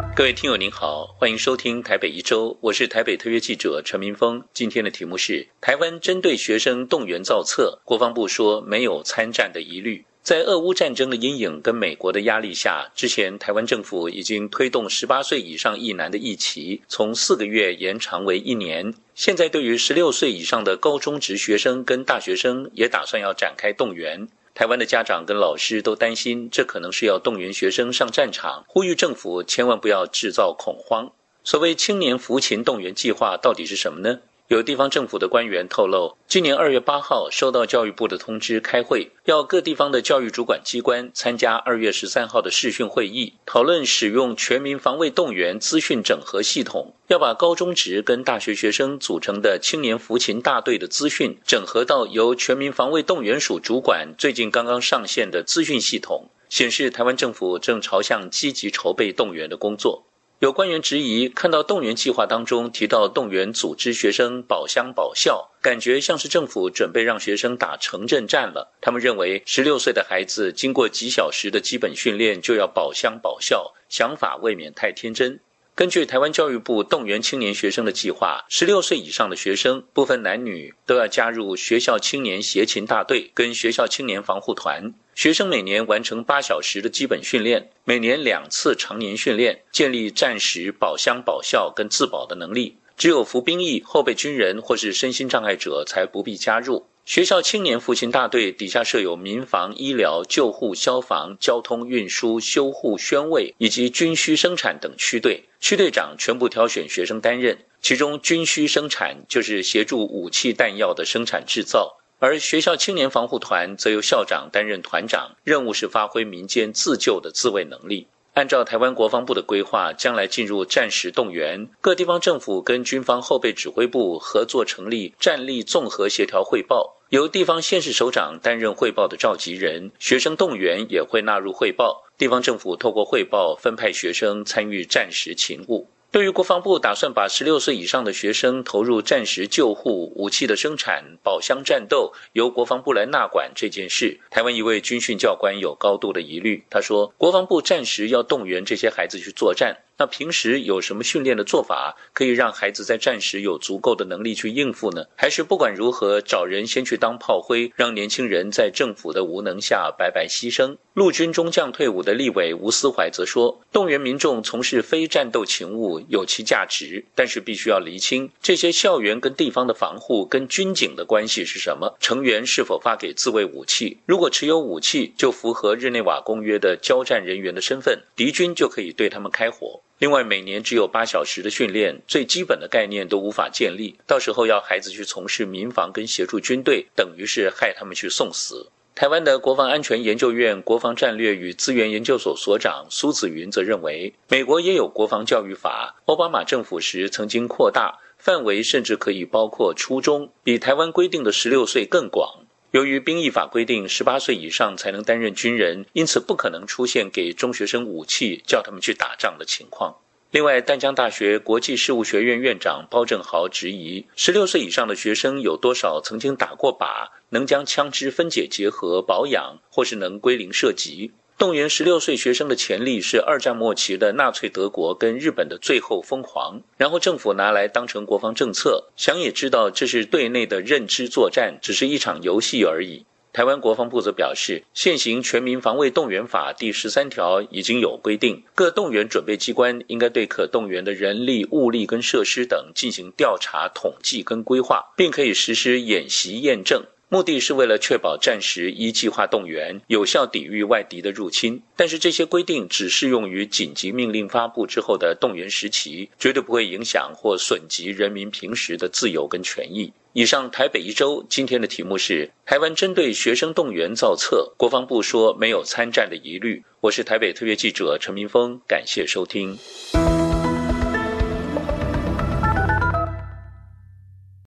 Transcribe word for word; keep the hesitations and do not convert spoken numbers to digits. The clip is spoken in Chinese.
各位听友您好，欢迎收听台北一周，我是台北特约记者陈明峰。今天的题目是台湾针对学生动员造册，国防部说没有参战的疑虑。在俄乌战争的阴影跟美国的压力下，之前台湾政府已经推动十八岁以上役男的役期从四个月延长为一年。现在对于十六岁以上的高中职学生跟大学生也打算要展开动员。台湾的家长跟老师都担心，这可能是要动员学生上战场，呼吁政府千万不要制造恐慌。所谓青年服勤动员计划到底是什么呢？有地方政府的官员透露，今年二月八号收到教育部的通知开会，要各地方的教育主管机关参加二月十三号的视讯会议，讨论使用全民防卫动员资讯整合系统，要把高中职跟大学学生组成的青年服勤大队的资讯整合到由全民防卫动员署主管最近刚刚上线的资讯系统，显示台湾政府正朝向积极筹备动员的工作。有官员质疑，看到动员计划当中提到动员组织学生保乡保校，感觉像是政府准备让学生打城镇战了。他们认为十六岁的孩子经过几小时的基本训练就要保乡保校，想法未免太天真。根据台湾教育部动员青年学生的计划，十六岁以上的学生不分男女都要加入学校青年协勤大队跟学校青年防护团。学生每年完成八小时的基本训练，每年两次常年训练，建立战时保乡保校跟自保的能力。只有服兵役、后备军人或是身心障碍者才不必加入。学校青年服勤大队底下设有民防、医疗、救护、消防、交通运输、修护、宣卫以及军需生产等区队，区队长全部挑选学生担任。其中军需生产就是协助武器弹药的生产制造，而学校青年防护团则由校长担任团长，任务是发挥民间自救的自卫能力。按照台湾国防部的规划，将来进入战时动员，各地方政府跟军方后备指挥部合作成立战力综合协调汇报，由地方县市首长担任汇报的召集人，学生动员也会纳入汇报，地方政府透过汇报分派学生参与战时勤务。对于国防部打算把十六岁以上的学生投入战时救护、武器的生产、保乡战斗，由国防部来纳管这件事，台湾一位军训教官有高度的疑虑。他说，国防部战时要动员这些孩子去作战，那平时有什么训练的做法可以让孩子在战时有足够的能力去应付呢？还是不管如何找人先去当炮灰，让年轻人在政府的无能下白白牺牲？陆军中将退伍的立委吴思怀则说，动员民众从事非战斗勤务有其价值，但是必须要厘清这些校园跟地方的防护跟军警的关系是什么，成员是否发给自卫武器，如果持有武器就符合日内瓦公约的交战人员的身份，敌军就可以对他们开火。另外，每年只有八小时的训练，最基本的概念都无法建立，到时候要孩子去从事民防跟协助军队，等于是害他们去送死。台湾的国防安全研究院国防战略与资源研究所所长苏子云则认为，美国也有国防教育法，奥巴马政府时曾经扩大范围，甚至可以包括初中，比台湾规定的十六岁更广。由于兵役法规定十八岁以上才能担任军人，因此不可能出现给中学生武器叫他们去打仗的情况。另外，淡江大学国际事务学院院长包正豪质疑，十六岁以上的学生有多少曾经打过靶，能将枪支分解结合保养，或是能归零射击。动员十六岁学生的潜力是二战末期的纳粹德国跟日本的最后疯狂，然后政府拿来当成国防政策，想也知道这是对内的认知作战，只是一场游戏而已。台湾国防部则表示，现行全民防卫动员法第十三条已经有规定，各动员准备机关应该对可动员的人力、物力跟设施等进行调查、统计跟规划，并可以实施演习验证。目的是为了确保战时依计划动员，有效抵御外敌的入侵。但是这些规定只适用于紧急命令发布之后的动员时期，绝对不会影响或损及人民平时的自由跟权益。以上台北一周，今天的题目是台湾针对学生动员造册，国防部说没有参战的疑虑。我是台北特约记者陈明峰，感谢收听。